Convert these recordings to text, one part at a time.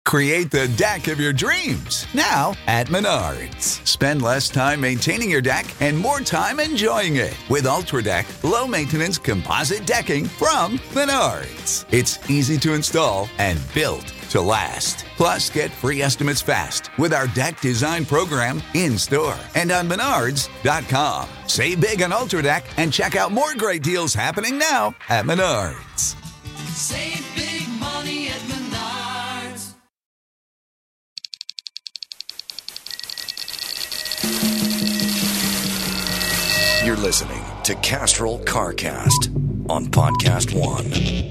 Create the deck of your dreams now at Menards. Spend less time maintaining your deck and more time enjoying it with Ultra Deck low-maintenance composite decking from Menards. It's easy to install and built to last. Plus, get free estimates fast with our deck design program in-store and on Menards.com. Save big on Ultra Deck and check out more great deals happening now at Menards. Save big money at Menards. You're listening to Castrol CarCast on Podcast One.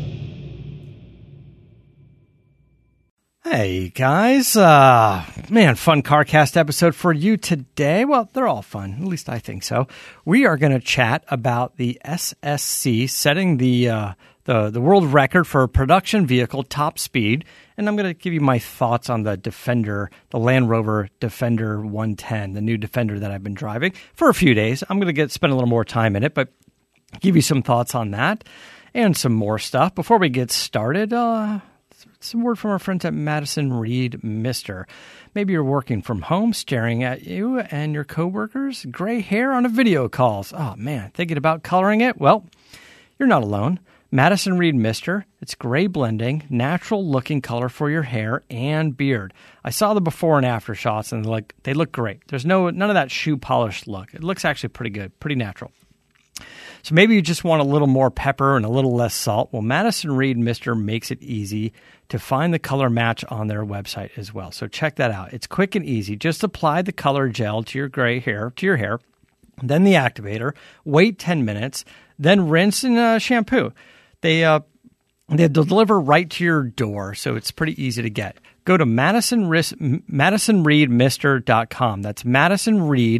Hey guys, man, fun CarCast episode for you today. Well, they're all fun, at least I think so. We are going to chat about the SSC setting the world record for a production vehicle top speed, and I'm going to give you my thoughts on the Defender, the Land Rover Defender 110, the new Defender that I've been driving for a few days. I'm going to spend a little more time in it, but give you some thoughts on that and some more stuff. Before we get started, some word from our friends at Madison Reed Mister. Maybe you're working from home, staring at you and your coworkers, gray hair on a video calls. Oh man, thinking about coloring it? Well, you're not alone. Madison Reed Mister. It's gray blending, natural looking color for your hair and beard. I saw the before and after shots and they look great. There's none of that shoe polish look. It looks actually pretty good, pretty natural. So maybe you just want a little more pepper and a little less salt. Well, Madison Reed Mister makes it easy to find the color match on their website as well. So check that out. It's quick and easy. Just apply the color gel to your gray hair, then the activator, wait 10 minutes, then rinse and shampoo. They deliver right to your door, so it's pretty easy to get. Go to MadisonReedMister.com. That's Madison Reed,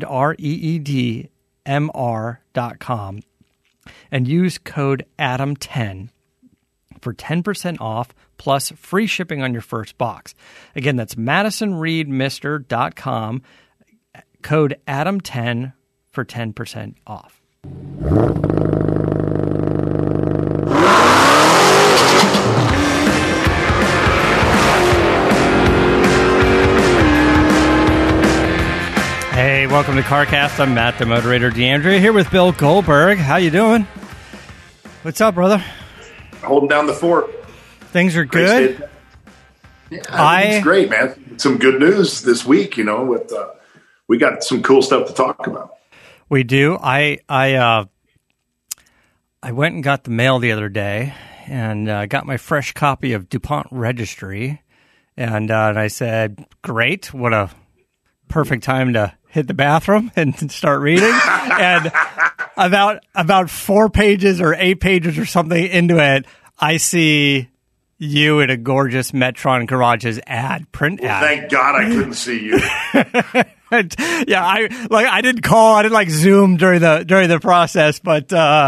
REEDMR.com. And use code ADAM10 for 10% off plus free shipping on your first box. Again, that's MadisonReedMister.com, code ADAM10 for 10% off. Hey, welcome to CarCast. I'm Matt, the moderator, DeAndrea, here with Bill Goldberg. How you doing? What's up, brother? Holding down the fort. Things are good. Yeah, it's great, man. Some good news this week. With we got some cool stuff to talk about. We do. I went and got the mail the other day and got my fresh copy of DuPont Registry, and I said, "Great! What a perfect time to hit the bathroom and start reading." And about 4 pages or 8 pages or something into it, I see you in a gorgeous Metron Garages print ad. Thank God I couldn't see you. Yeah, I didn't call, I didn't Zoom during the process, but I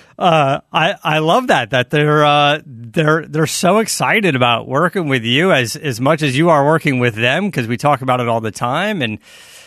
love that they're so excited about working with you as much as you are working with them, because we talk about it all the time and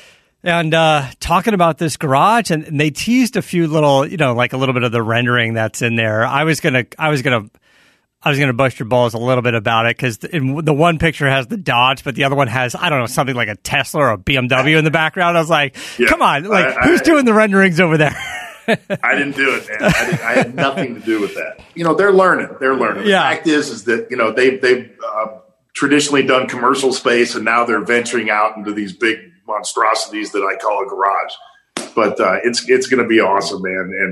talking about this garage, and they teased a few little, like a little bit of the rendering that's in there. I was gonna bust your balls a little bit about it, because the one picture has the Dodge, but the other one has, I don't know, something like a Tesla or a BMW in the background. I was like, come on, who's doing the renderings over there? I didn't do it, man. I had nothing to do with that. They're learning. The fact is that, they've traditionally done commercial space, and now they're venturing out into these big monstrosities that I call a garage. But it's going to be awesome, man. And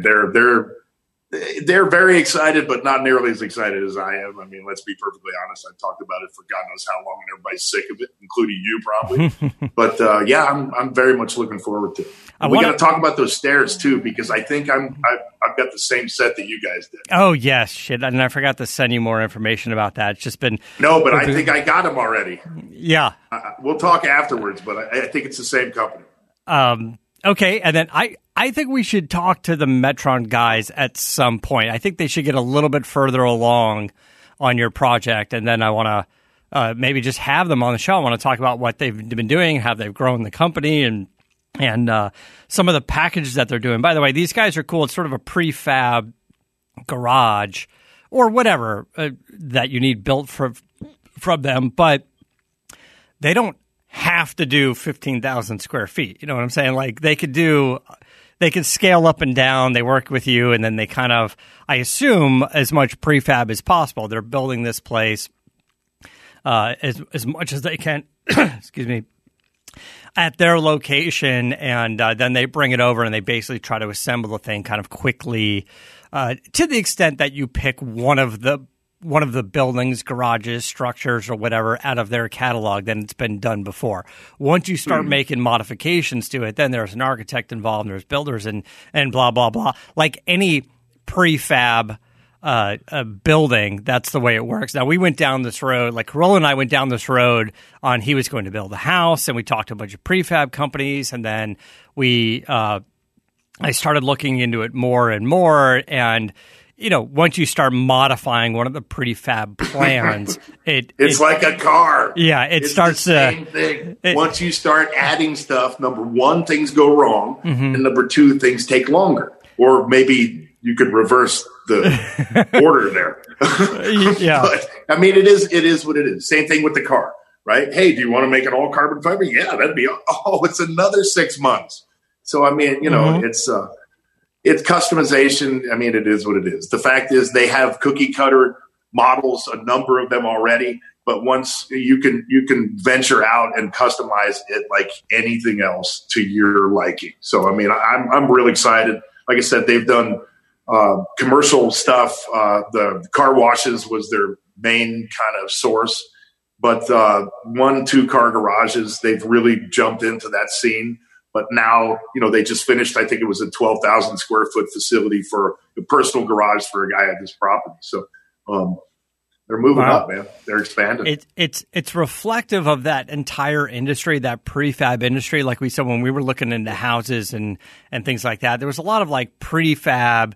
they're very excited, but not nearly as excited as I am. I mean, let's be perfectly honest. I've talked about it for God knows how long, and everybody's sick of it, including you probably. But I'm very much looking forward to it. We got to talk about those stairs too, because I think I've got the same set that you guys did. Oh yes, shit! And I forgot to send you more information about that. It's just been but I think I got them already. Yeah, we'll talk afterwards, but I think it's the same company. Okay, and then I think we should talk to the Metron guys at some point. I think they should get a little bit further along on your project, and then I want to maybe just have them on the show. I want to talk about what they've been doing, how they've grown the company, and some of the packages that they're doing. By the way, these guys are cool. It's sort of a prefab garage or whatever that you need built from them. But they don't have to do 15,000 square feet. You know what I'm saying? Like they can scale up and down. They work with you, and then they kind of, I assume, as much prefab as possible. They're building this place as much as they can. Excuse me. At their location, and then they bring it over and they basically try to assemble the thing kind of quickly, to the extent that you pick one of the buildings, garages, structures, or whatever out of their catalog, then it's been done before. Once you start making modifications to it, then there's an architect involved, and there's builders and blah, blah, blah. Like any prefab building, that's the way it works. Now, we went down this road, like Roland and I went down this road on he was going to build a house, and we talked to a bunch of prefab companies, and then I started looking into it more and more, and once you start modifying one of the prefab plans, it's like a car. Yeah, it's starts the same thing. Once you start adding stuff, number one, things go wrong, and number two, things take longer. Or maybe you could reverse the order there. Yeah, but, I mean, it is what it is. Same thing with the car, right? Hey, do you want to make it all carbon fiber? Yeah, that'd be. Oh, it's another 6 months. So I mean, it's customization. I mean, it is what it is. The fact is they have cookie cutter models, a number of them already, but once you can venture out and customize it like anything else to your liking. So, I mean, I'm really excited. Like I said, they've done commercial stuff. The car washes was their main kind of source, but 1-2 car garages, they've really jumped into that scene. But now, they just finished, I think it was a 12,000 square foot facility for a personal garage for a guy at this property. So they're moving up, man. They're expanding. It's reflective of that entire industry, that prefab industry. Like we said, when we were looking into houses and things like that, there was a lot of like prefab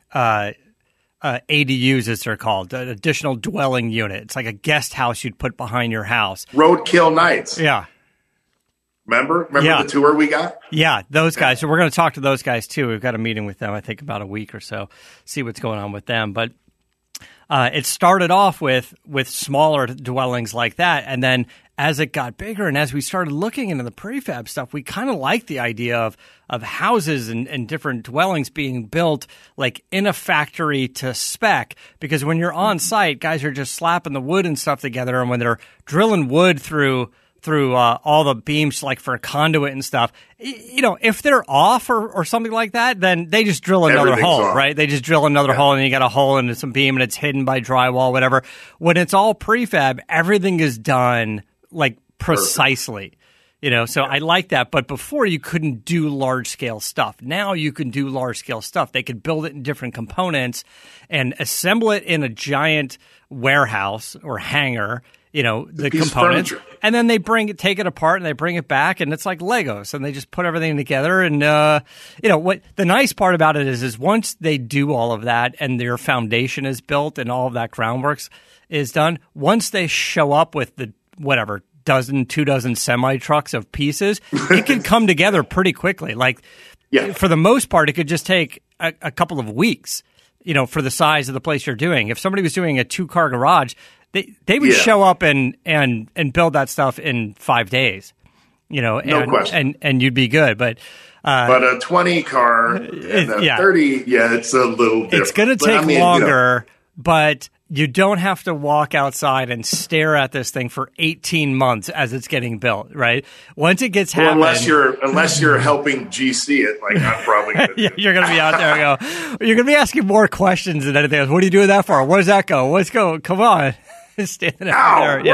ADUs, as they're called, an additional dwelling unit. It's like a guest house you'd put behind your house. Roadkill nights. Yeah. Remember the tour we got? Yeah, those guys. So we're going to talk to those guys too. We've got a meeting with them, I think, about a week or so, see what's going on with them. But it started off with smaller dwellings like that, and then as it got bigger and as we started looking into the prefab stuff, we kind of liked the idea of houses and different dwellings being built like in a factory to spec, because when you're on site, guys are just slapping the wood and stuff together, and when they're drilling wood through all the beams, like for a conduit and stuff, if they're off or something like that, then they just drill another hole, right? They just drill another hole, and you got a hole into some beam, and it's hidden by drywall, whatever. When it's all prefab, everything is done like precisely. So I like that. But before, you couldn't do large scale stuff. Now you can do large scale stuff. They could build it in different components and assemble it in a giant warehouse or hangar, the components, and then they take it apart and they bring it back, and it's like Legos, and they just put everything together. And what the nice part about it is once they do all of that and their foundation is built and all of that groundwork is done, once they show up with the 2 dozen semi trucks of pieces, it can come together pretty quickly. Like, for the most part, it could just take a couple of weeks, for the size of the place you're doing. If somebody was doing a 2-car garage, they would show up and build that stuff in 5 days, no question, and you'd be good. But a 20-car and a 30, it's a little different. It's going to take longer, but you don't have to walk outside and stare at this thing for 18 months as it's getting built, right? Once it gets happening, unless you're helping GC it, like I'm probably going to do. You're going to be out there and go. You're going to be asking more questions than anything else. What are you doing that for? Where does that go? Let's go. Come on. Standing out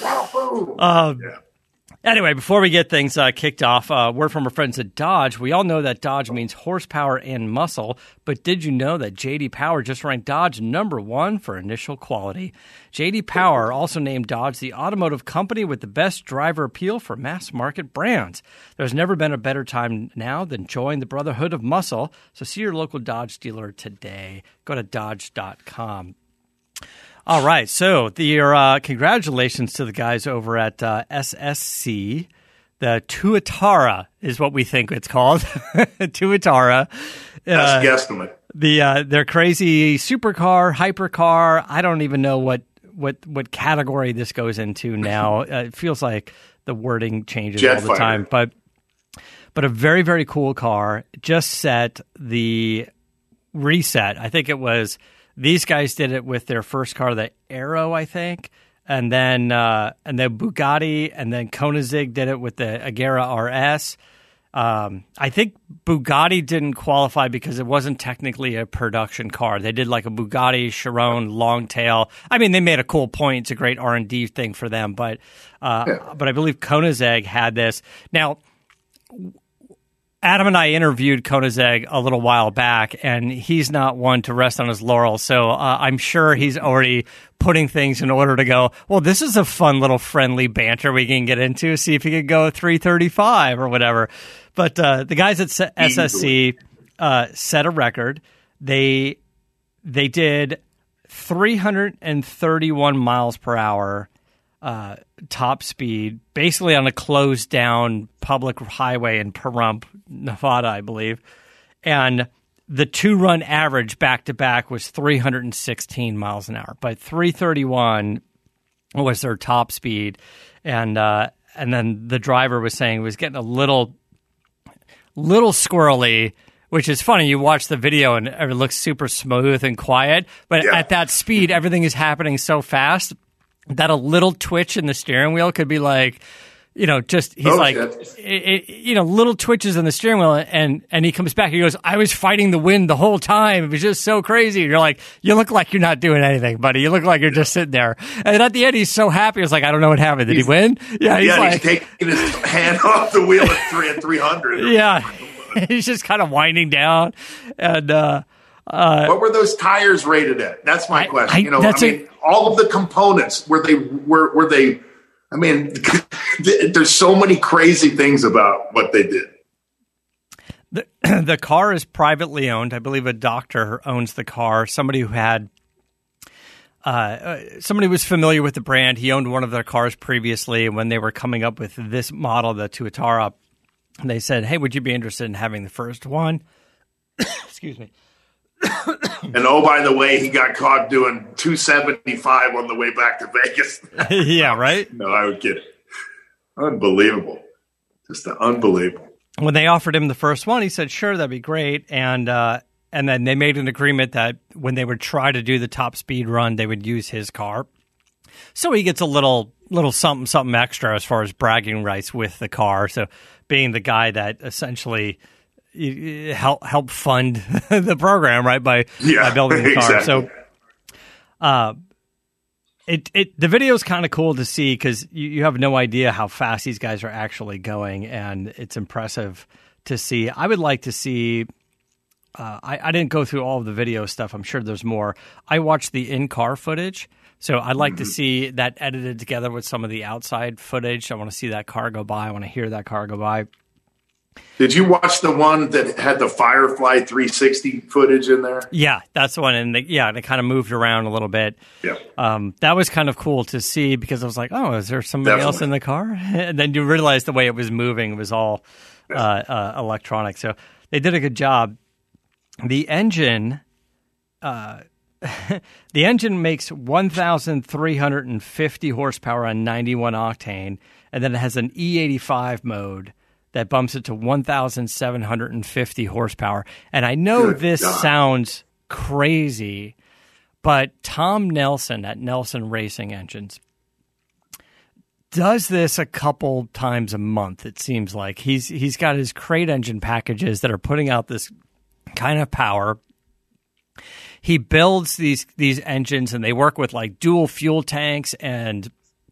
there. Anyway, before we get things kicked off, word from our friends at Dodge. We all know that Dodge means horsepower and muscle, but did you know that J.D. Power just ranked Dodge #1 for initial quality? J.D. Power also named Dodge the automotive company with the best driver appeal for mass market brands. There's never been a better time now than join the Brotherhood of Muscle, so see your local Dodge dealer today. Go to Dodge.com. All right, so congratulations to the guys over at SSC. The Tuatara is what we think it's called. Tuatara. That's guesstimate. Their crazy supercar, hypercar. I don't even know what category this goes into now. It feels like the wording changes Jet all the fighter. time. But a very, very cool car. Just set the reset. I think it was these guys did it with their first car, the Aero, I think, and then Bugatti, and then Koenigsegg did it with the Agera RS. I think Bugatti didn't qualify because it wasn't technically a production car. They did like a Bugatti Chiron long tail. I mean, they made a cool point. It's a great R&D thing for them, but I believe Koenigsegg had this. Now, Adam and I interviewed Koenigsegg a little while back, and he's not one to rest on his laurels. So I'm sure he's already putting things in order to go, well, this is a fun little friendly banter we can get into, see if he could go 335 or whatever. But the guys at SSC set a record. They did 331 miles per hour top speed, basically on a closed down public highway in Pahrump, Nevada, I believe. And the 2-run average back to back was 316 miles an hour, but 331 was their top speed. And then the driver was saying it was getting a little squirrely, which is funny. You watch the video and it looks super smooth and quiet, but at that speed, everything is happening so fast that a little twitch in the steering wheel could be like, just he's little twitches in the steering wheel, and he comes back. He goes, "I was fighting the wind the whole time. It was just so crazy." And you're like, "You look like you're not doing anything, buddy. You look like you're just sitting there." And at the end, he's so happy. He's like, "I don't know what happened. Did he win?" Yeah, he's taking his hand off the wheel at 300. Yeah, he's just kind of winding down. And what were those tires rated at? That's my question. All of the components were they? I mean, there's so many crazy things about what they did. The car is privately owned. I believe a doctor owns the car. Somebody who had somebody was familiar with the brand. He owned one of their cars previously. When they were coming up with this model, the Tuatara, they said, "Hey, would you be interested in having the first one?" Excuse me. And oh, by the way, he got caught doing 275 on the way back to Vegas. Yeah, right? No, I would get it. Unbelievable. Just unbelievable. When they offered him the first one, he said, sure, that'd be great. And then they made an agreement that when they would try to do the top speed run, they would use his car. So he gets a little something extra as far as bragging rights with the car. So being the guy that essentially help fund the program, right, by building the car. Exactly. So the video is kind of cool to see because you have no idea how fast these guys are actually going, and it's impressive to see. I would like to see I didn't go through all of the video stuff. I'm sure there's more. I watched the in-car footage, so I'd like to see that edited together with some of the outside footage. I want to see that car go by. I want to hear that car go by. Did you watch the one that had the Firefly 360 footage in there? Yeah, that's the one. And they kind of moved around a little bit. Yeah. That was kind of cool to see because I was like, oh, is there somebody else in the car? And then you realize the way it was moving was all electronic. So they did a good job. The engine makes 1,350 horsepower on 91 octane, and then it has an E85 mode that bumps it to 1,750 horsepower. And I know this sounds crazy, but Tom Nelson at Nelson Racing Engines does this a couple times a month, it seems like. He's got his crate engine packages that are putting out this kind of power. He builds these engines, and they work with like dual fuel tanks, and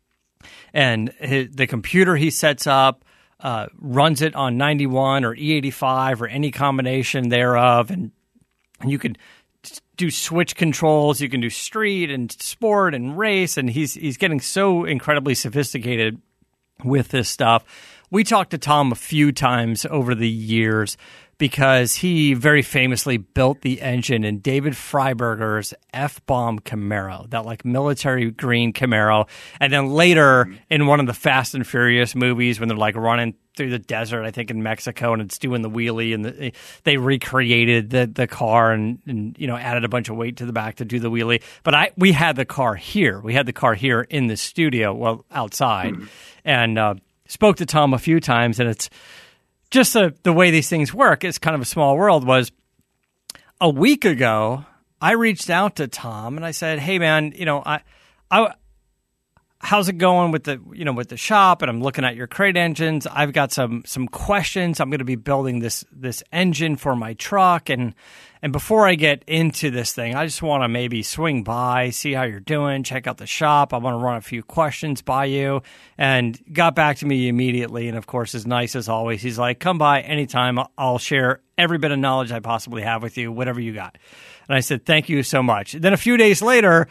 the computer he sets up runs it on 91 or E85 or any combination thereof, and you can do switch controls. You can do street and sport and race, and he's getting so incredibly sophisticated with this stuff. We talked to Tom a few times over the years because he very famously built the engine in David Freiberger's F-Bomb Camaro, that like military green Camaro. And then later in one of the Fast and Furious movies when they're like running through the desert, I think in Mexico, and it's doing the wheelie, and they recreated the car and added a bunch of weight to the back to do the wheelie. But we had the car here. We had the car here in the studio, well, outside. And spoke to Tom a few times, and it's just the way these things work. It's kind of a small world. Was a week ago, I reached out to Tom and I said, "Hey, man, how's it going with the shop? And I'm looking at your crate engines. I've got some questions. I'm going to be building this engine for my truck, and before I get into this thing, I just want to maybe swing by, see how you're doing, check out the shop. I want to run a few questions by you." And got back to me immediately. And of course, as nice as always, he's like, "Come by anytime. I'll share every bit of knowledge I possibly have with you, whatever you got." And I said, "Thank you so much." Then a few days later,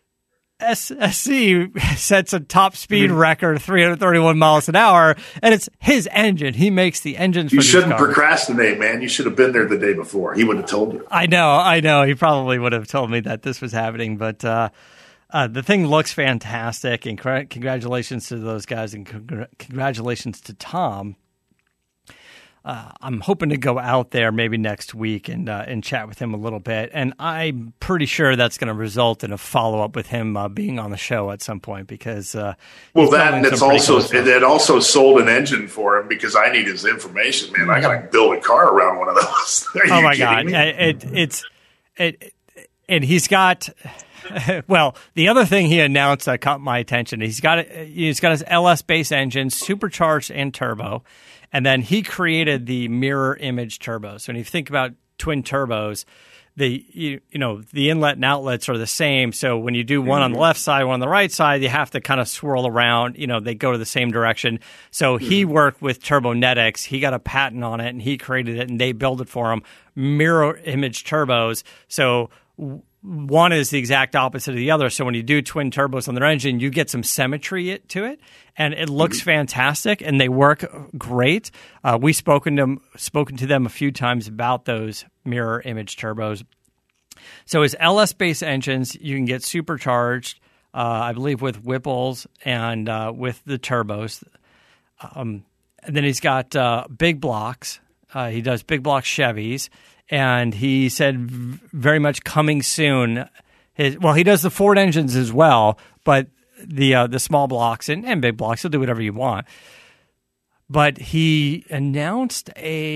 SSC sets a top speed record, 331 miles an hour, and it's his engine. He makes the engines. You shouldn't procrastinate, man. You should have been there the day before. He would have told you. I know. He probably would have told me that this was happening, but the thing looks fantastic, and congratulations to those guys, and congratulations to Tom. I'm hoping to go out there maybe next week and chat with him a little bit, and I'm pretty sure that's going to result in a follow up with him being on the show at some point because it also sold an engine for him because I need his information, man. I got to build a car around one of those. Oh my god, and he's got. Well, the other thing he announced that caught my attention, he's got his LS base engine, supercharged and turbo. And then he created the mirror image turbos. So when you think about twin turbos, the inlet and outlets are the same. So when you do one on the left side, one on the right side, you have to kind of swirl around. They go to the same direction. So he worked with Turbonetics. He got a patent on it, and he created it, and they built it for him. Mirror image turbos. So one is the exact opposite of the other. So when you do twin turbos on their engine, you get some symmetry to it, and it looks fantastic, and they work great. We've spoken to them a few times about those mirror image turbos. So his LS-based engines, you can get supercharged, I believe, with Whipples and with the turbos. And then he's got big blocks. He does big block Chevys. And he said very much coming soon. He does the Ford engines as well, but the small blocks and big blocks, he'll do whatever you want. But he announced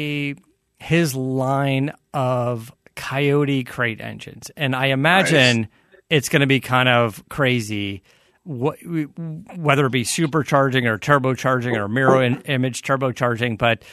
his line of Coyote crate engines, and I imagine it's going to be kind of crazy, whether it be supercharging or turbocharging or mirror image turbocharging, but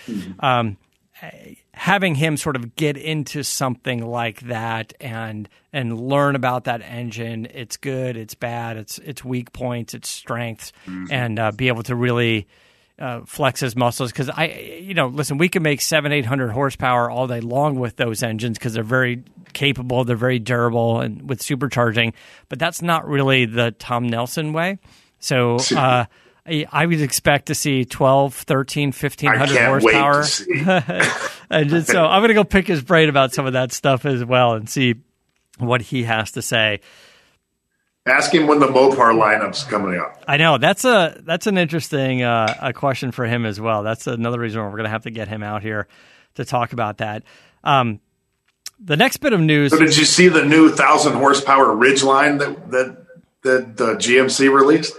having him sort of get into something like that and learn about that engine, its good, its bad, its weak points, its strengths, and be able to really flex his muscles. Because listen, we can make 700-800 horsepower all day long with those engines because they're very capable, they're very durable, and with supercharging. But that's not really the Tom Nelson way. So I would expect to see 12, 13, 1,500 horsepower. And so I'm going to go pick his brain about some of that stuff as well and see what he has to say. Ask him when the Mopar lineup's coming up. I know. That's an interesting a question for him as well. That's another reason why we're going to have to get him out here to talk about that. The next bit of news. So did you see the new 1,000 horsepower Ridgeline that the GMC released?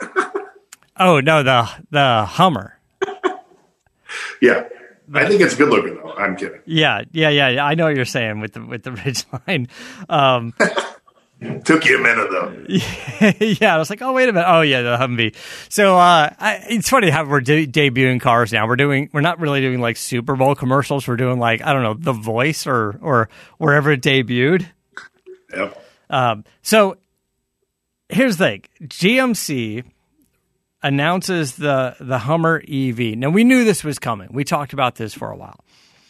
Oh no, the Hummer. Yeah, I think it's good looking though. I'm kidding. Yeah. I know what you're saying with the Ridgeline. Took you a minute though. Yeah, I was like, oh wait a minute. Oh yeah, the Humvee. So it's funny how we're debuting cars now. We're not really doing like Super Bowl commercials. We're doing like, I don't know, The Voice or wherever it debuted. Yep. So here's the thing: GMC announces the Hummer EV. Now, we knew this was coming. We talked about this for a while.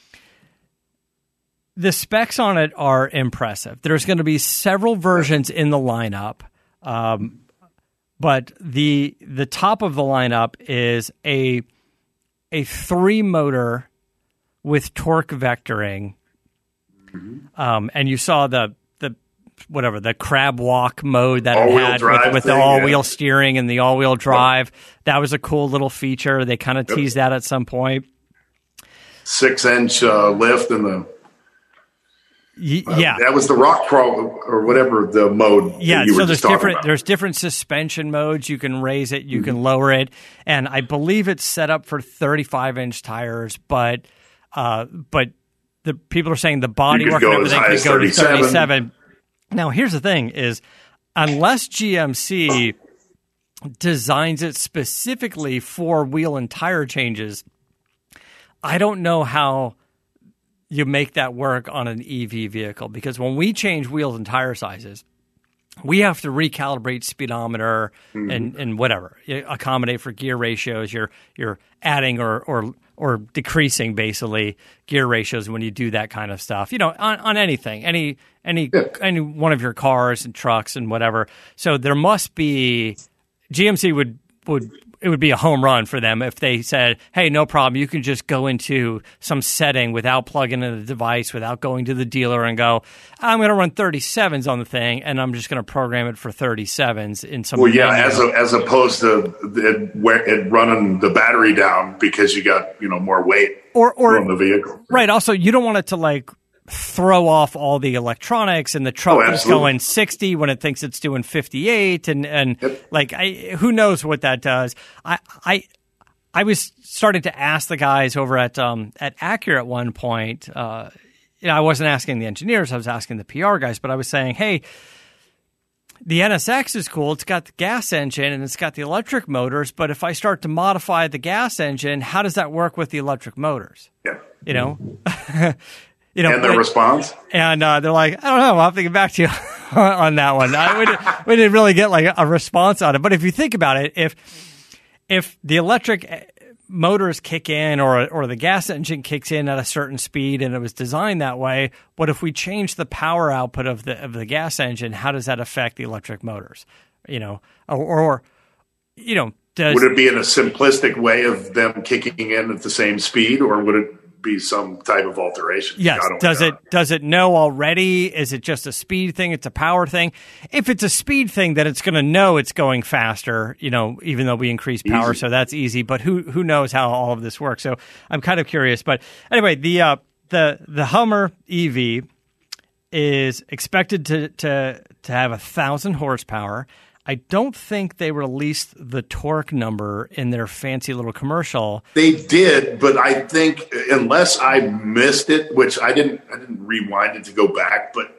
The specs on it are impressive. There's going to be several versions in the lineup, but the top of the lineup is a 3-motor with torque vectoring, and you saw the crab walk mode that it had with the all-wheel steering and the all-wheel drive. That was a cool little feature. They kind of teased that at some point. 6-inch lift in the That was the rock crawl or whatever the mode. Yeah, you so were there's just different about. there's different suspension modes. You can raise it, you can lower it, and I believe it's set up for 35-inch tires. But the people are saying the bodywork and everything could go to 37. Now, here's the thing: is unless GMC designs it specifically for wheel and tire changes, I don't know how you make that work on an EV vehicle, because when we change wheels and tire sizes, we have to recalibrate speedometer and whatever, accommodate for gear ratios. You're adding or decreasing basically gear ratios when you do that kind of stuff. On anything, any one of your cars and trucks and whatever. So there must be GMC would. It would be a home run for them if they said, hey, no problem, you can just go into some setting without plugging in the device, without going to the dealer and go, I'm going to run 37s on the thing, and I'm just going to program it for 37s in some Well, yeah, as opposed to it running the battery down because you got more weight on the vehicle. Right. Also, you don't want it to throw off all the electronics, and the truck is going 60 when it thinks it's doing 58, and who knows what that does. I was starting to ask the guys over at Acura at one point. I wasn't asking the engineers, I was asking the PR guys, but I was saying, hey, the NSX is cool. It's got the gas engine and it's got the electric motors, but if I start to modify the gas engine, how does that work with the electric motors? Yeah. And their response? And they're like, I don't know. I'll have to get back to you on that one. We didn't really get a response on it. But if you think about it, if the electric motors kick in or the gas engine kicks in at a certain speed and it was designed that way, what if we change the power output of the gas engine? How does that affect the electric motors? Would it be in a simplistic way of them kicking in at the same speed, or would it be some type of alteration? Yes. Does it know already? Is it just a speed thing? It's a power thing. If it's a speed thing, then it's going to know it's going faster, even though we increase power. Easy. So that's easy. But who knows how all of this works? So I'm kind of curious. But anyway, the Hummer EV is expected to have 1,000 horsepower. I don't think they released the torque number in their fancy little commercial. They did, but I think, unless I missed it, which I didn't rewind it to go back, but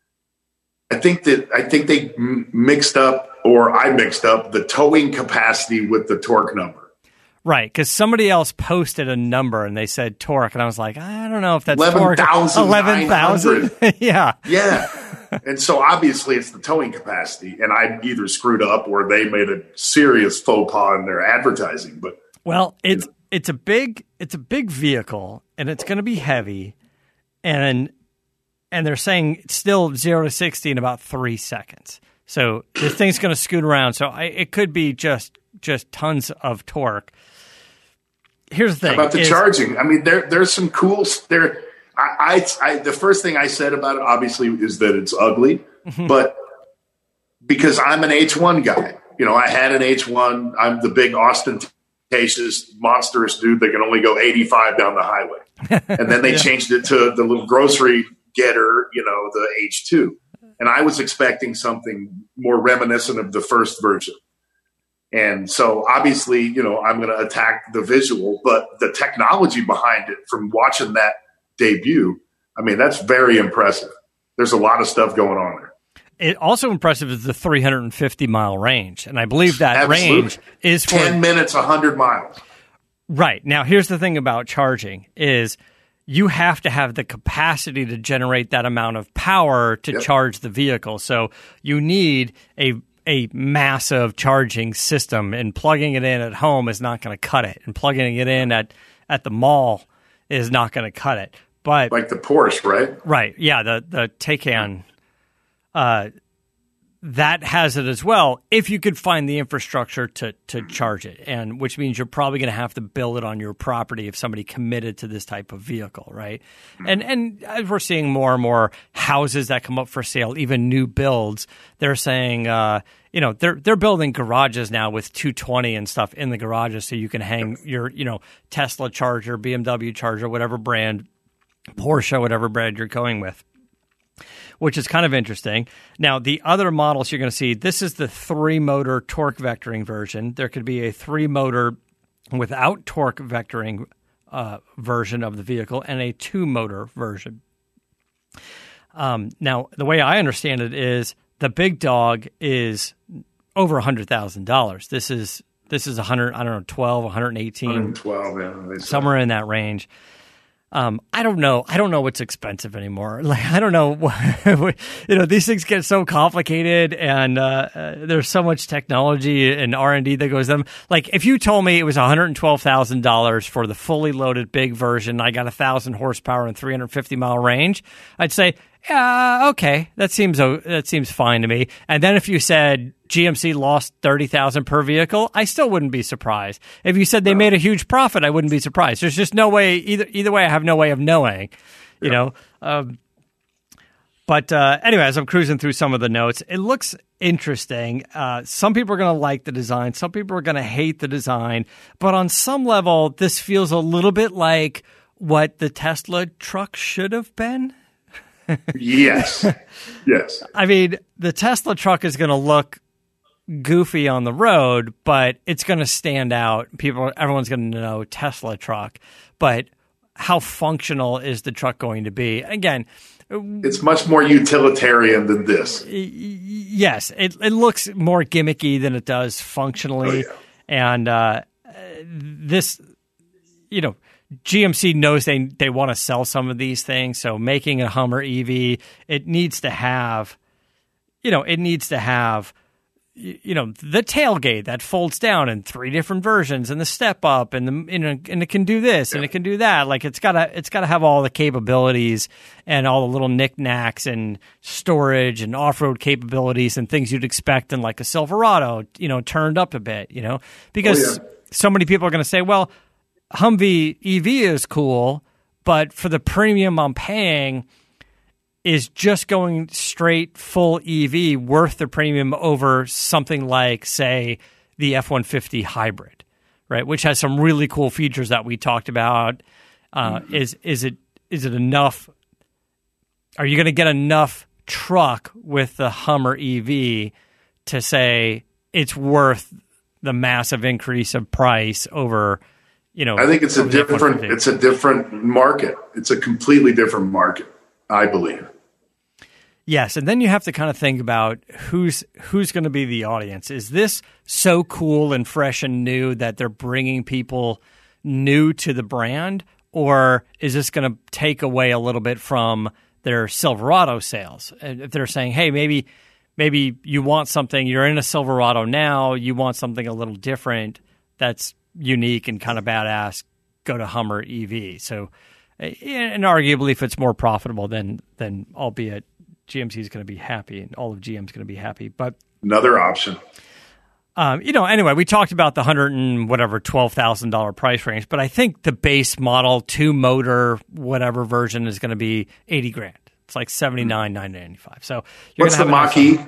I think they mixed up, or I mixed up, the towing capacity with the torque number. Right, because somebody else posted a number and they said torque, and I was like, I don't know if that's 11,000. 11,000? Yeah. Yeah. And so obviously it's the towing capacity, and I either screwed up or they made a serious faux pas in their advertising. But it's a big vehicle, and it's going to be heavy, and they're saying it's still 0 to 60 in about 3 seconds. So this thing's going to scoot around. So it could be just tons of torque. Here's the thing. How about the charging? I mean, there's some cool there. The first thing I said about it, obviously, is that it's ugly, but because I'm an H1 guy, I had an H1. I'm the big ostentatious, monstrous dude that can only go 85 down the highway. And then they changed it to the little grocery getter, the H2. And I was expecting something more reminiscent of the first version. And so obviously, I'm going to attack the visual, but the technology behind it, from watching that debut, I mean, that's very impressive. There's a lot of stuff going on there. It also impressive is the 350-mile range, and I believe that range is for 10 minutes, 100 miles. Right. Now, here's the thing about charging is you have to have the capacity to generate that amount of power to charge the vehicle. So you need a massive charging system, and plugging it in at home is not going to cut it, and plugging it in at the mall is not going to cut it. But like the Porsche, right? Right. Yeah, the Taycan, that has it as well, if you could find the infrastructure to charge it, and which means you're probably going to have to build it on your property if somebody committed to this type of vehicle, right? And as we're seeing more and more houses that come up for sale, even new builds, they're saying they're building garages now with 220 and stuff in the garages, so you can hang your Tesla charger, BMW charger, whatever brand, Porsche, whatever brand you're going with. which is kind of interesting. Now, the other models you're going to see, this is the 3-motor torque vectoring version. There could be a 3-motor without torque vectoring version of the vehicle and a 2-motor version. Now, the way I understand it is the big dog is over $100,000. This is 100, I don't know, 12, 118, 112, yeah, somewhere in that range. I don't know what's expensive anymore. Like, I don't know, these things get so complicated, and there's so much technology and R&D that goes them. Like, if you told me it was $112,000 for the fully loaded big version, I got 1,000 horsepower and 350 mile range, I'd say, yeah, okay, that seems fine to me. And then if you said GMC lost $30,000 per vehicle, I still wouldn't be surprised. If you said they made a huge profit, I wouldn't be surprised. There's just no way either way. I have no way of knowing, you know. But anyway, as I'm cruising through some of the notes, it looks interesting. Some people are going to like the design. Some people are going to hate the design. But on some level, this feels a little bit like what the Tesla truck should have been. Yes. I mean, the Tesla truck is going to look goofy on the road, but it's going to stand out. Everyone's going to know Tesla truck. But how functional is the truck going to be? Again, it's much more utilitarian than this. Yes, it looks more gimmicky than it does functionally. Oh, yeah. And this, GMC knows they want to sell some of these things, so making a Hummer EV, it needs to have the tailgate that folds down in 3 different versions, and the step up, and it can do this and it can do that. Like, it's gotta have all the capabilities and all the little knickknacks and storage and off-road capabilities and things you'd expect in like a Silverado, turned up a bit, because so many people are going to say, well, Humvee EV is cool, but for the premium I'm paying, is just going straight full EV worth the premium over something like, say, the F-150 hybrid, right? Which has some really cool features that we talked about. Is it enough? Are you going to get enough truck with the Hummer EV to say it's worth the massive increase of price over? I think it's a different market. It's a completely different market, I believe. Yes, and then you have to kind of think about who's going to be the audience. Is this so cool and fresh and new that they're bringing people new to the brand, or is this going to take away a little bit from their Silverado sales? If they're saying, hey, maybe you want something, you're in a Silverado now, you want something a little different that's unique and kind of badass, go to Hummer EV. So, and arguably, if it's more profitable, then albeit GMC is going to be happy and all of GM's going to be happy. But another option. Anyway, we talked about the $12,000 price range, but I think the base model 2-motor whatever version is going to be $80,000. It's like $79,995. So what's the Mach-E?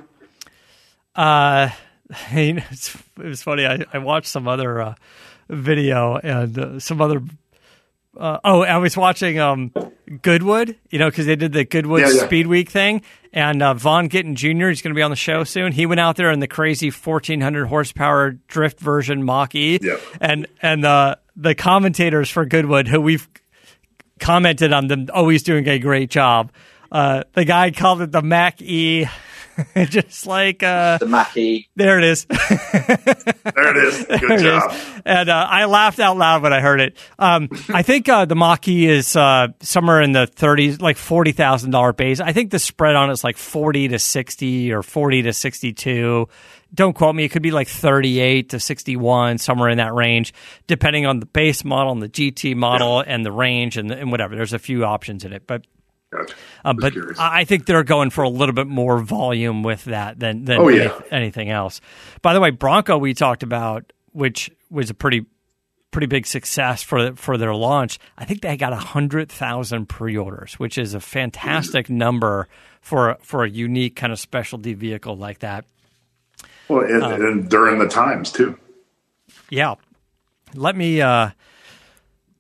It was funny. I watched some other video and some other. I was watching Goodwood, because they did the Goodwood Speed Week thing, and Vaughn Gittin Jr. is going to be on the show soon. He went out there in the crazy 1,400 horsepower drift version Mach-E, and the commentators for Goodwood, who we've commented on them always doing a great job. The guy called it the Mach-E. Just like the Mach-E. There it is. There it is. Good job. And I laughed out loud when I heard it. I think the Mach-E is somewhere in the 30s, like $40,000 base. I think the spread on it's like 40 to 60 or 40 to 62. Don't quote me. It could be like 38 to 61, somewhere in that range, depending on the base model and the GT model and the range and whatever. There's a few options in it, but. Gotcha. But curious. I think they're going for a little bit more volume with that than anything else. By the way, Bronco we talked about, which was a pretty big success for their launch. I think they got 100,000 pre-orders, which is a fantastic number for a unique kind of specialty vehicle like that. Well, and during the times too. Yeah. Let me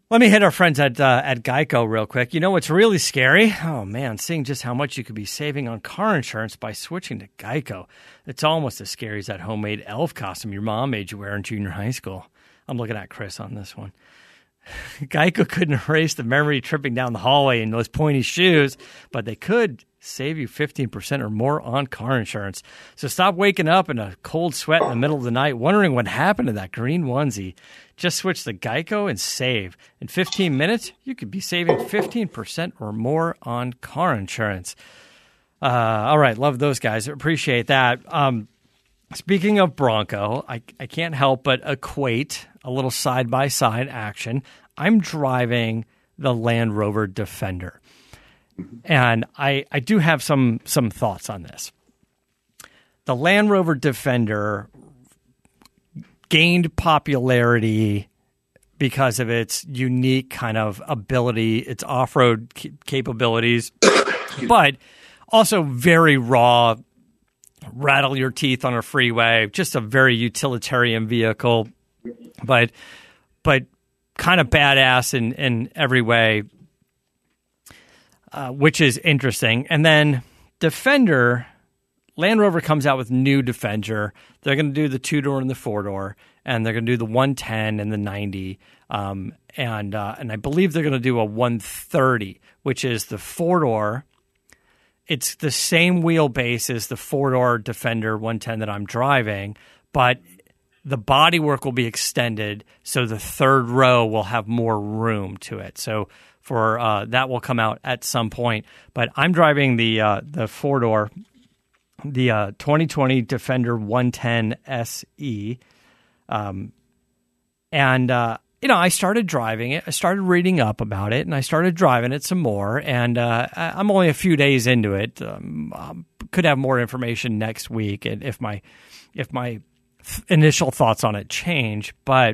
Let me hit our friends at Geico real quick. You know what's really scary? Oh, man, seeing just how much you could be saving on car insurance by switching to Geico. It's almost as scary as that homemade elf costume your mom made you wear in junior high school. I'm looking at Chris on this one. Geico couldn't erase the memory tripping down the hallway in those pointy shoes, but they could save you 15% or more on car insurance. So stop waking up in a cold sweat in the middle of the night wondering what happened to that green onesie. Just switch to Geico and save. In 15 minutes, you could be saving 15% or more on car insurance. All right, love those guys. Appreciate that. Speaking of Bronco, I can't help but equate a little side-by-side action. I'm driving the Land Rover Defender. And I do have some thoughts on this. The Land Rover Defender gained popularity because of its unique kind of ability, its off-road capabilities, but also very raw, rattle your teeth on a freeway, just a very utilitarian vehicle, but kind of badass in every way. Which is interesting. And then Defender, Land Rover comes out with new Defender. They're going to do the 2-door and the 4-door, and they're going to do the 110 and the 90. And I believe they're going to do a 130, which is the 4-door. It's the same wheelbase as the 4-door Defender 110 that I'm driving, but the bodywork will be extended, so the third row will have more room to it. So for that will come out at some point. But I'm driving the 4-door, the 2020 Defender 110 SE, and I started driving it. I started reading up about it, and I started driving it some more. And I'm only a few days into it. Could have more information next week, and if my initial thoughts on it change, but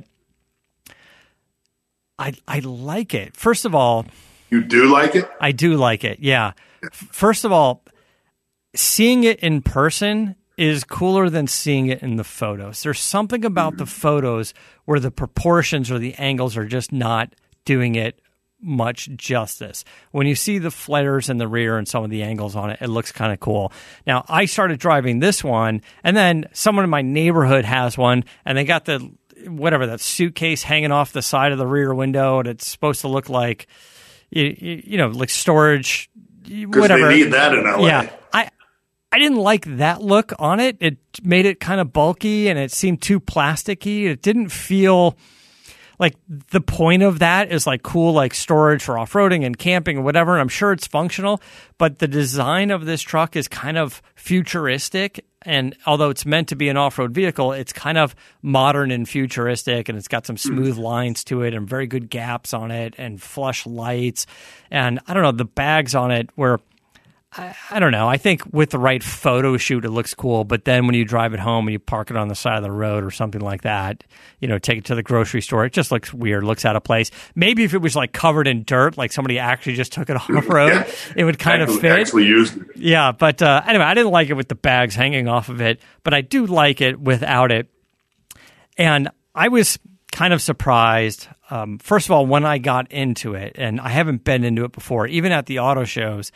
I like it. First of all, you do like it? I do like it. Yeah. First of all, seeing it in person is cooler than seeing it in the photos. There's something about the photos where the proportions or the angles are just not doing it much justice. When you see the flares in the rear and some of the angles on it, it looks kind of cool. Now, I started driving this one, and then someone in my neighborhood has one, and they got that suitcase hanging off the side of the rear window, and it's supposed to look like, like storage, whatever. They need that in LA. Yeah. I didn't like that look on it. It made it kind of bulky, and it seemed too plasticky. It didn't feel like the point of that is like cool, like storage for off-roading and camping or whatever. And I'm sure it's functional, but the design of this truck is kind of futuristic. And although it's meant to be an off-road vehicle, it's kind of modern and futuristic, and it's got some smooth lines to it and very good gaps on it and flush lights. And I don't know, the bags on it were, I don't know. I think with the right photo shoot, it looks cool. But then when you drive it home and you park it on the side of the road or something like that, take it to the grocery store, it just looks weird, looks out of place. Maybe if it was like covered in dirt, like somebody actually just took it off road, it would kind of fit. Actually used it. Yeah, but anyway, I didn't like it with the bags hanging off of it, but I do like it without it. And I was kind of surprised, first of all, when I got into it, and I haven't been into it before, even at the auto shows.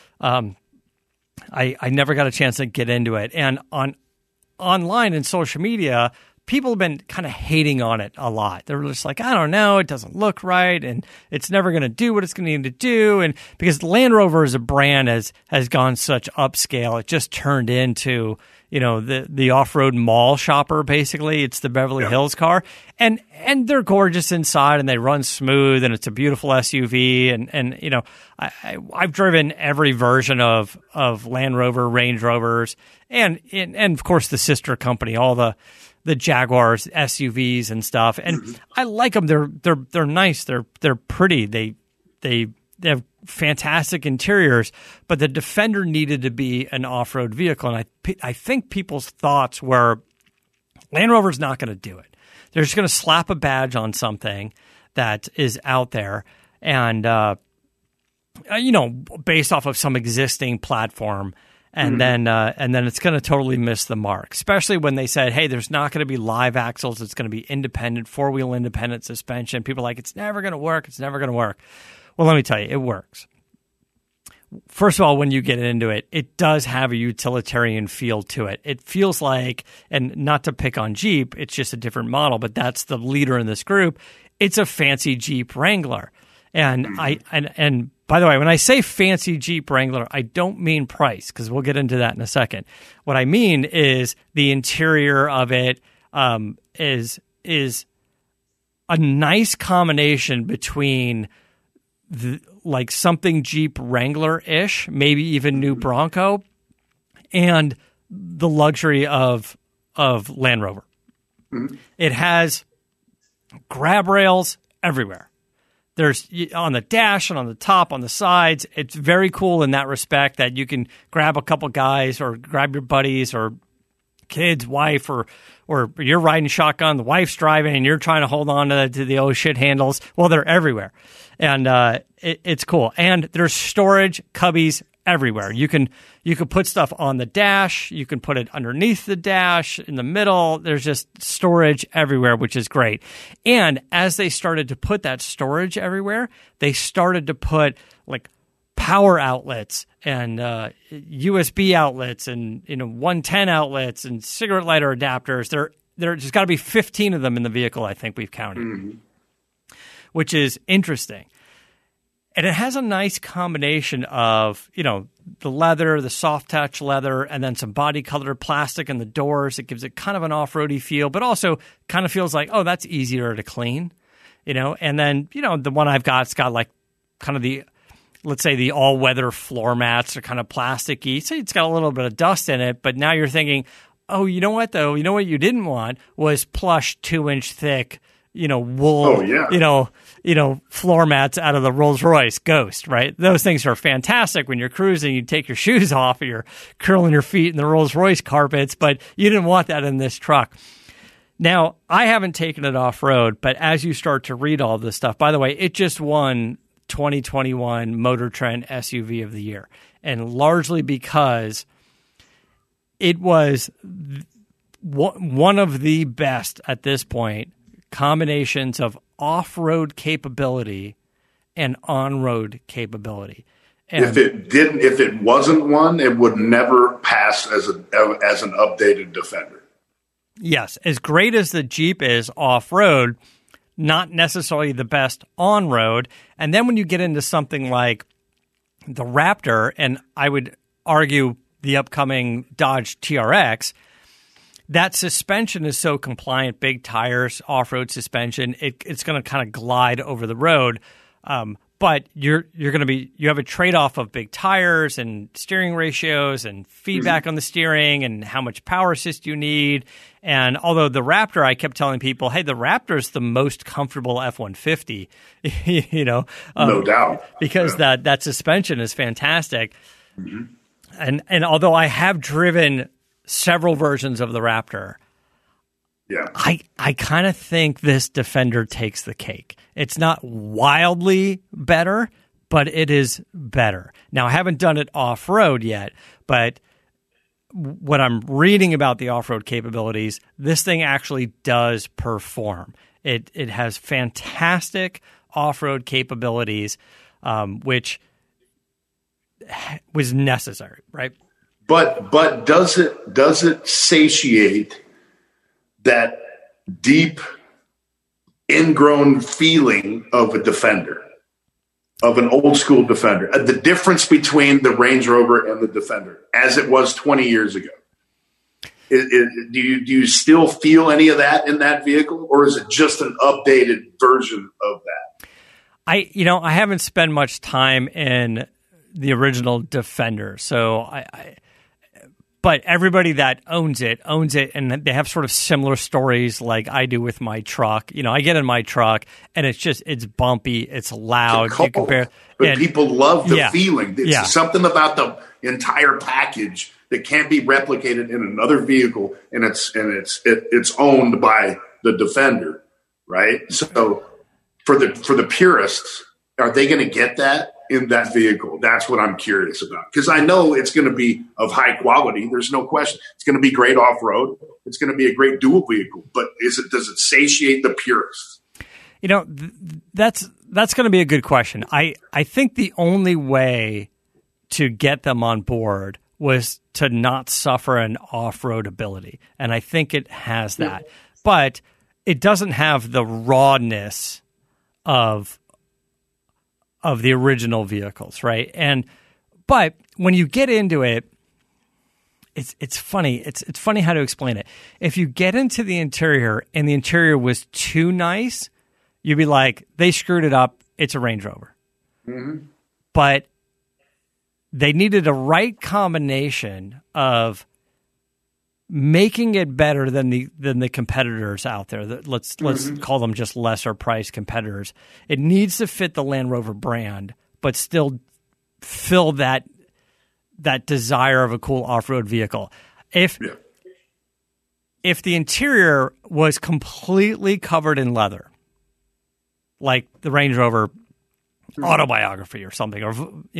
I never got a chance to get into it. And online and social media, people have been kind of hating on it a lot. They're just like, I don't know, it doesn't look right, and it's never going to do what it's going to need to do. And because Land Rover as a brand has gone such upscale, it just turned into, the off-road mall shopper, basically. It's the Beverly Hills car. And they're gorgeous inside, and they run smooth, and it's a beautiful SUV. And I've driven every version of Land Rover, Range Rovers, and of course the sister company, all the Jaguars SUVs and stuff. And I like them. They're nice. They're pretty. They have fantastic interiors, but the Defender needed to be an off-road vehicle. And I think people's thoughts were Land Rover's not going to do it. They're just going to slap a badge on something that is out there and, based off of some existing platform, and then it's going to totally miss the mark, especially when they said, hey, there's not going to be live axles. It's going to be independent, four-wheel independent suspension. People are like, it's never going to work. It's never going to work. Well, let me tell you, it works. First of all, when you get into it, it does have a utilitarian feel to it. It feels like, and not to pick on Jeep, it's just a different model, but that's the leader in this group. It's a fancy Jeep Wrangler. And and by the way, when I say fancy Jeep Wrangler, I don't mean price, because we'll get into that in a second. What I mean is the interior of it is a nice combination between like something Jeep Wrangler-ish, maybe even new Bronco, and the luxury of Land Rover. Mm-hmm. It has grab rails everywhere. There's on the dash and on the top, on the sides. It's very cool in that respect that you can grab a couple guys or grab your buddies or kids, wife, or you're riding shotgun, the wife's driving, and you're trying to hold on to the oh shit handles. Well, they're everywhere. And it's cool. And there's storage cubbies everywhere. You can put stuff on the dash. You can put it underneath the dash, in the middle. There's just storage everywhere, which is great. And as they started to put that storage everywhere, they started to put like power outlets and USB outlets and 110 outlets and cigarette lighter adapters. There's got to be 15 of them in the vehicle, I think we've counted, which is interesting. And it has a nice combination of, the leather, the soft touch leather, and then some body colored plastic in the doors. It gives it kind of an off-roady feel, but also kind of feels like, oh, that's easier to clean, And then, the one I've got, it's got like kind of let's say the all-weather floor mats are kind of plasticky. So it's got a little bit of dust in it, but now you're thinking, oh, you know what, though? You know what you didn't want was plush 2-inch thick, wool, floor mats out of the Rolls-Royce Ghost, right? Those things are fantastic when you're cruising. You take your shoes off and you're curling your feet in the Rolls-Royce carpets, but you didn't want that in this truck. Now, I haven't taken it off-road, but as you start to read all this stuff, by the way, it just won 2021 Motor Trend SUV of the Year, and largely because it was one of the best at this point combinations of off-road capability and on-road capability. And if it wasn't one, it would never pass as an updated Defender. Yes, as great as the Jeep is off-road, not necessarily the best on-road. And then when you get into something like the Raptor, and I would argue the upcoming Dodge TRX, that suspension is so compliant, big tires, off-road suspension, it's going to kind of glide over the road. But you have a trade-off of big tires and steering ratios and feedback on the steering and how much power assist you need. And although the Raptor, I kept telling people, hey, the Raptor is the most comfortable F-150, no doubt, because that suspension is fantastic. Mm-hmm. And although I have driven several versions of the Raptor, yeah, I kind of think this Defender takes the cake. It's not wildly better, but it is better. Now, I haven't done it off-road yet, but what I'm reading about the off-road capabilities, this thing actually does perform. It has fantastic off-road capabilities, which was necessary, right? But does it satiate that deep, ingrown feeling of a Defender, of an old school Defender? The difference between the Range Rover and the Defender, as it was 20 years ago. Do you still feel any of that in that vehicle, or is it just an updated version of that? I haven't spent much time in the original Defender, so but everybody that owns it, and they have sort of similar stories like I do with my truck. I get in my truck, and it's bumpy, it's loud. But people love the feeling. It's something about the entire package that can't be replicated in another vehicle, and it's owned by the Defender, right? So for the purists, Are they going to get that in that vehicle? That's what I'm curious about, because I know it's going to be of high quality. There's no question. It's going to be great off-road. It's going to be a great dual vehicle. But does it satiate the purists? That's going to be a good question. I think the only way to get them on board was to not suffer an off-road ability. And I think it has that. Yeah. But it doesn't have the rawness of the original vehicles, right? But when you get into it, it's funny. It's funny how to explain it. If you get into the interior and the interior was too nice, you'd be like, they screwed it up. It's a Range Rover. Mm-hmm. But they needed a right combination of making it better than the competitors out there. Let's call them just lesser priced competitors. It needs to fit the Land Rover brand, but still fill that desire of a cool off-road vehicle. If the interior was completely covered in leather, like the Range Rover Autobiography or something, or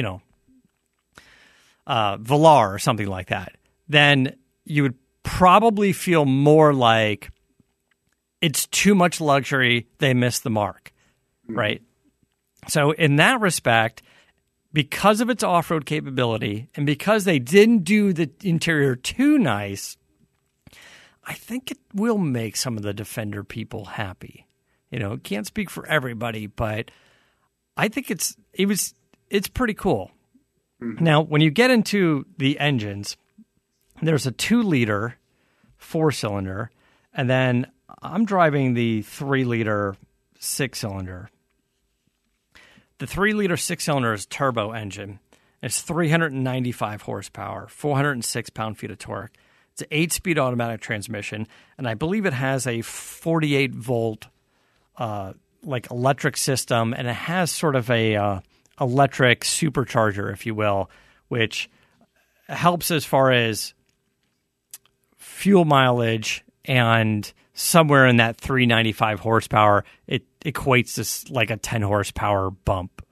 Velar or something like that, then you would probably feel more like it's too much luxury. They missed the mark, right? So in that respect, because of its off-road capability and because they didn't do the interior too nice, I think it will make some of the Defender people happy. Can't speak for everybody, but I think it's pretty cool. Now, when you get into the engines, there's a 2-liter 4-cylinder, and then I'm driving the 3-liter 6-cylinder. The 3-liter 6-cylinder is turbo engine. It's 395 horsepower, 406 pound-feet of torque. It's an 8-speed automatic transmission, and I believe it has a 48-volt electric system, and it has sort of a electric supercharger, if you will, which helps as far as fuel mileage, and somewhere in that 395 horsepower, it equates to like a 10 horsepower bump.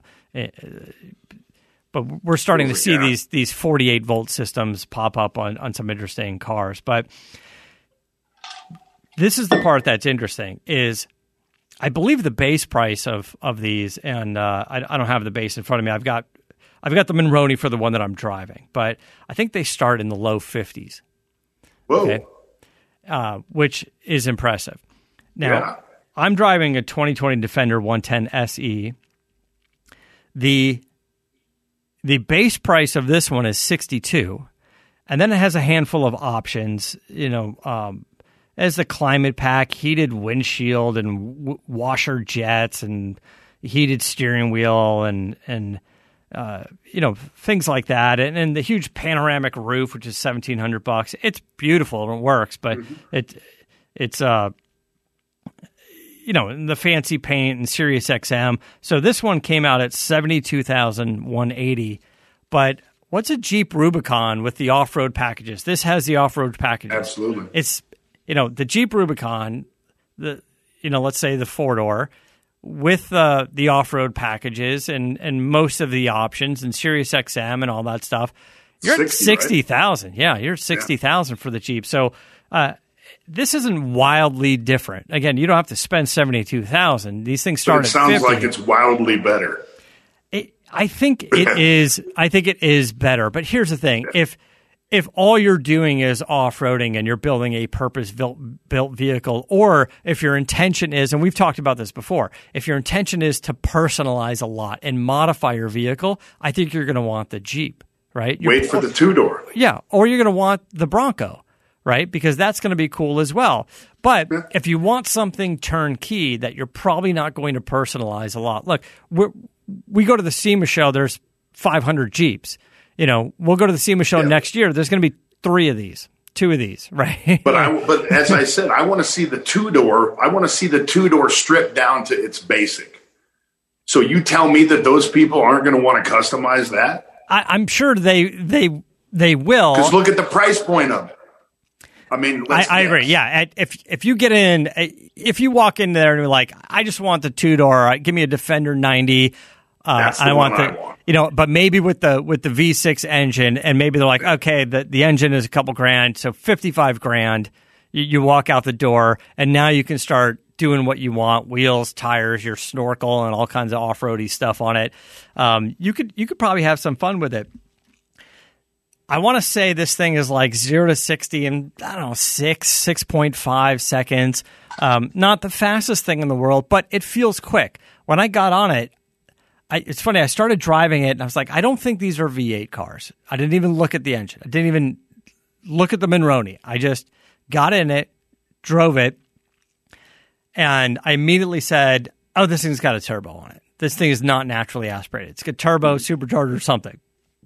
But we're starting to see these 48 volt systems pop up on some interesting cars. But this is the part that's interesting is I believe the base price of these, and I don't have the base in front of me. I've got the Monroney for the one that I'm driving, but I think they start in the low 50s. Whoa. Okay? Which is impressive. Now, I'm driving a 2020 Defender 110 SE. The base price of this one is $62, and then it has a handful of options, as the climate pack, heated windshield and washer jets and heated steering wheel and things like that. And the huge panoramic roof, which is $1,700. It's beautiful and it works, but it's the fancy paint and Sirius XM. So this one came out at $72,180. But what's a Jeep Rubicon with the off-road packages? This has the off-road packages. Absolutely. It's the Jeep Rubicon, let's say the 4-door, with the off-road packages and most of the options and Sirius XM and all that stuff, you're at $60,000. Right? Yeah, you're at $60,000 for the Jeep. So this isn't wildly different. Again, you don't have to spend $72,000. These things start at $50,000. It sounds like it's wildly better. I think it is. I think it is better. But here's the thing: if all you're doing is off-roading and you're building a purpose-built vehicle, or if your intention is, and we've talked about this before, if your intention is to personalize a lot and modify your vehicle, I think you're going to want the Jeep, right? Wait for the 2-door. Yeah, or you're going to want the Bronco, right? Because that's going to be cool as well. But if you want something turnkey that you're probably not going to personalize a lot, look, we go to the SEMA show, there's 500 Jeeps. We'll go to the SEMA show next year. There's going to be 2 of these, right? But as I said, I want to see the 2-door. I want to see the 2-door stripped down to its basic. So you tell me that those people aren't going to want to customize that? I'm sure they will. Because look at the price point of it. I mean, I agree. Yeah, if you get in, if you walk in there and you're like, I just want the 2-door, give me a Defender 90. That's the I one want I want. you know, but maybe with the V6 engine, and maybe they're like, okay, the engine is a couple grand, so $55,000. You walk out the door, and now you can start doing what you want: wheels, tires, your snorkel, and all kinds of off-roady stuff on it. You could probably have some fun with it. I want to say this thing is like 0 to 60 in, I don't know, 6.5 seconds. Not the fastest thing in the world, but it feels quick. When I got on it, it's funny, I started driving it, and I was like, I don't think these are V8 cars. I didn't even look at the engine. I didn't even look at the Monroney. I just got in it, drove it, and I immediately said, oh, this thing's got a turbo on it. This thing is not naturally aspirated. It's got turbo, supercharger, or something.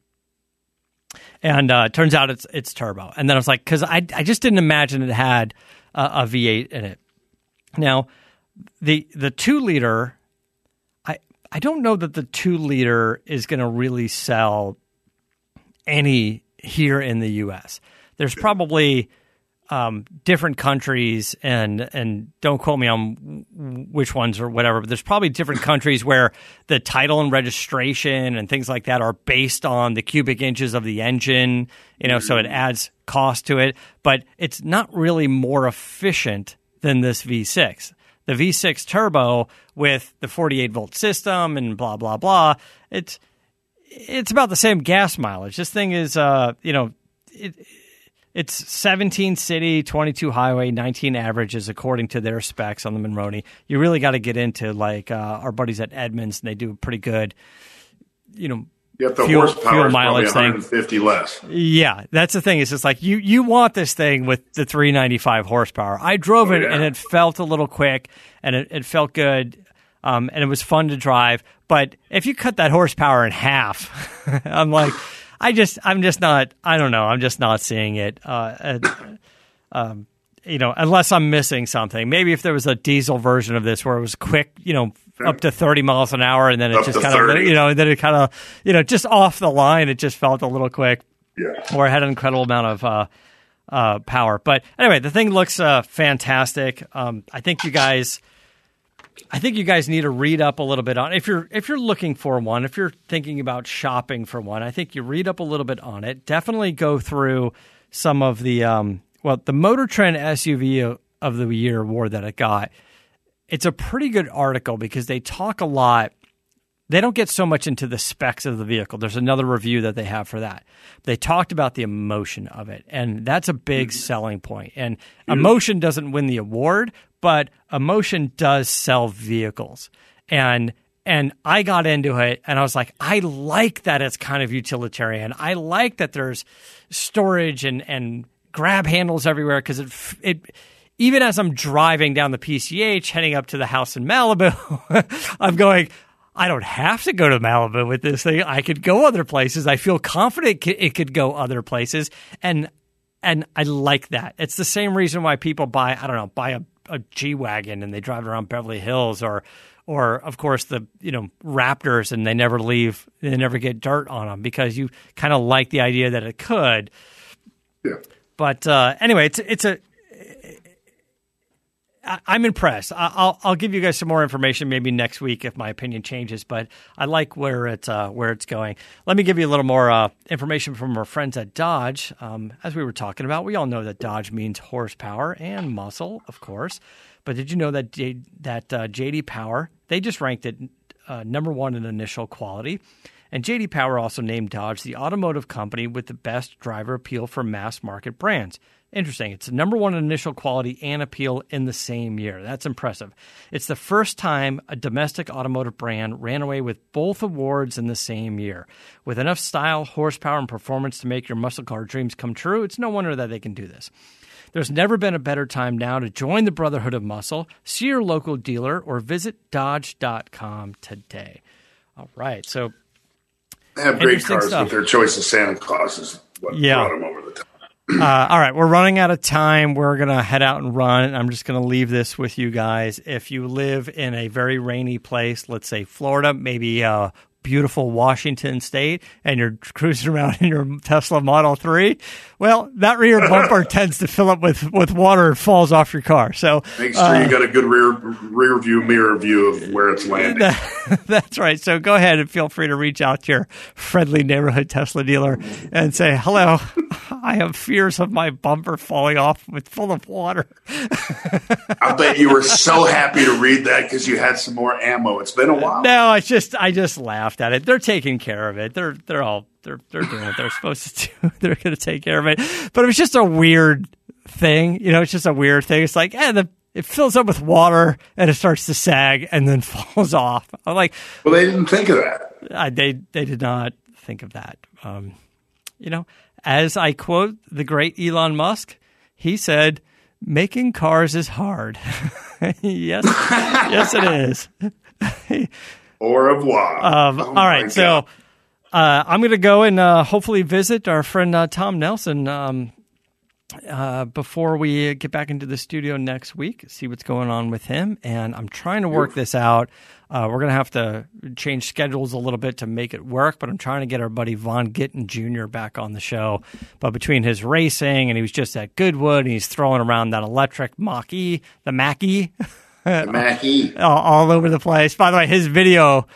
And it turns out it's turbo. And then I was like, because I just didn't imagine it had a V8 in it. Now, the 2-liter, I don't know that the 2-liter is going to really sell any here in the U.S. There's probably different countries, and don't quote me on which ones or whatever, but there's probably different countries where the title and registration and things like that are based on the cubic inches of the engine, you know, so it adds cost to it, but it's not really more efficient than this V6. The V6 turbo with the 48-volt system and blah, blah, blah, it's about the same gas mileage. This thing is, it's 17 city, 22 highway, 19 averages according to their specs on the Monroney. You really got to get into like our buddies at Edmunds, and they do a pretty good, Yeah, the fuel horsepower is mileage probably 150 less. Yeah, that's the thing. It's just like you want this thing with the 395 horsepower. I drove it, and it felt a little quick, and it felt good, and it was fun to drive. But if you cut that horsepower in half, I'm like, I'm just not. I don't know. I'm just not seeing it. Unless I'm missing something. Maybe if there was a diesel version of this where it was quick, up to 30 miles an hour, and then it just kind of, just off the line, it just felt a little quick. Yeah. Or it had an incredible amount of power. But anyway, the thing looks fantastic. I think you guys need to read up a little bit on it. If you're looking for one, if you're thinking about shopping for one, I think you read up a little bit on it. Definitely go through some of the the Motor Trend SUV of the Year award that it got. It's a pretty good article because they talk a lot. They don't get so much into the specs of the vehicle. There's another review that they have for that. They talked about the emotion of it, and that's a big selling point. And emotion doesn't win the award, but emotion does sell vehicles. And I got into it, and I was like, I like that it's kind of utilitarian. I like that there's storage and grab handles everywhere, because it even as I'm driving down the PCH heading up to the house in Malibu, I'm going, I don't have to go to Malibu with this thing. I could go other places. I feel confident it could go other places. And I like that. It's the same reason why people buy a G-Wagon and they drive around Beverly Hills, or of course the Raptors, and they never get dirt on them, because you kind of like the idea that it could. Yeah. But anyway, I'm impressed. I'll give you guys some more information maybe next week if my opinion changes, but I like where it's going. Let me give you a little more information from our friends at Dodge. As we were talking about, we all know that Dodge means horsepower and muscle, of course. But did you know that J.D. Power, they just ranked it number one in initial quality? And J.D. Power also named Dodge the automotive company with the best driver appeal for mass market brands. Interesting. It's the number one in initial quality and appeal in the same year. That's impressive. It's the first time a domestic automotive brand ran away with both awards in the same year. With enough style, horsepower, and performance to make your muscle car dreams come true, it's no wonder that they can do this. There's never been a better time now to join the Brotherhood of Muscle. See your local dealer or visit Dodge.com today. All right. So they have great cars, stuff. But their choice of Santa Claus is what brought them over the top. All right, we're running out of time. We're going to head out and run. I'm just going to leave this with you guys. If you live in a very rainy place, let's say Florida, maybe beautiful Washington State and you're cruising around in your Tesla Model 3, well, that rear bumper tends to fill up with water and falls off your car. So make sure you got a good rear view mirror view of where it's landing. That's right. So go ahead and feel free to reach out to your friendly neighborhood Tesla dealer and say, hello, I have fears of my bumper falling off full of water. I bet you were so happy to read that because you had some more ammo. It's been a while. No, I just laughed at it. They're taking care of it. They're doing what they're supposed to do. They're going to take care of it. But it was just a weird thing. It's just a weird thing. It's like, it fills up with water and it starts to sag and then falls off. I'm like, well, they didn't think of that. They did not think of that. As I quote the great Elon Musk, he said, "Making cars is hard." yes, it is. Au revoir. All right, so I'm going to go and hopefully visit our friend Tom Nelson before we get back into the studio next week, see what's going on with him. And I'm trying to work this out. We're going to have to change schedules a little bit to make it work, but I'm trying to get our buddy Von Gittin Jr. back on the show. But between his racing and he was just at Goodwood and he's throwing around that electric Mach-E, the Mach-E. The Mach-E. all over the place. By the way, his video,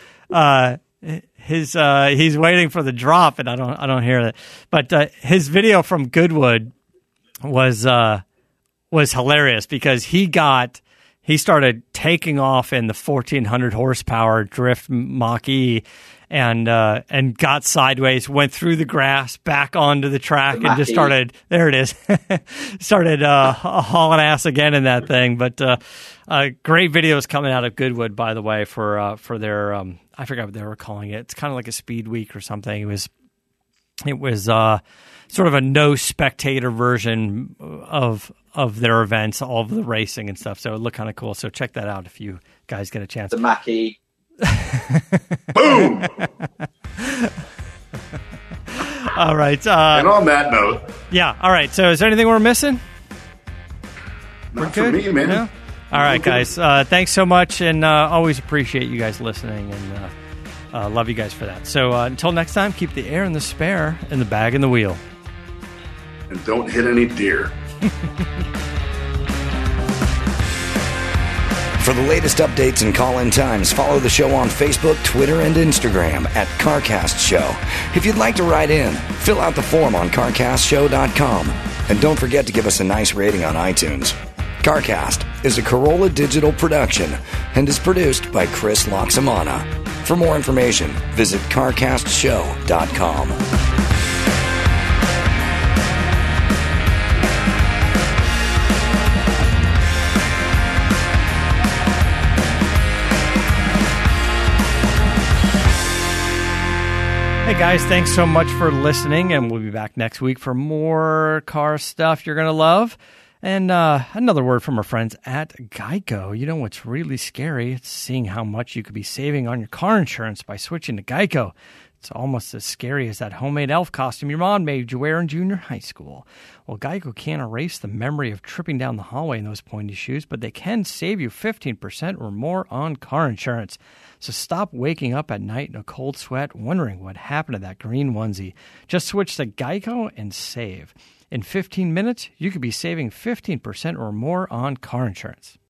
he's waiting for the drop and I don't hear it. But his video from Goodwood was hilarious because he started taking off in the 1,400 horsepower drift Mach-E and got sideways, went through the grass, back onto the track, and just started, there it is, started hauling ass again in that thing. But great videos coming out of Goodwood, by the way, for their, I forgot what they were calling it. It's kind of like a speed week or something. It was sort of a no spectator version of their events, all of the racing and stuff. So it looked kind of cool. So check that out if you guys get a chance. The Mach-E. Boom! All right. And on that note. Yeah. All right. So is there anything we're missing? Not for me, man. No? All right, guys. Thanks so much. And always appreciate you guys listening. And love you guys for that. So until next time, keep the air and the spare in the bag and the wheel. And don't hit any deer. For the latest updates and call-in times, follow the show on Facebook, Twitter, and Instagram at CarCast Show. If you'd like to write in, fill out the form on CarCastShow.com. And don't forget to give us a nice rating on iTunes. CarCast is a Corolla Digital production and is produced by Chris Loxamana. For more information, visit CarCastShow.com. Hey guys, thanks so much for listening, and we'll be back next week for more car stuff you're going to love. And another word from our friends at Geico. You know what's really scary? It's seeing how much you could be saving on your car insurance by switching to Geico. It's almost as scary as that homemade elf costume your mom made you wear in junior high school. Well, Geico can't erase the memory of tripping down the hallway in those pointy shoes, but they can save you 15% or more on car insurance. So stop waking up at night in a cold sweat wondering what happened to that green onesie. Just switch to Geico and save. In 15 minutes, you could be saving 15% or more on car insurance.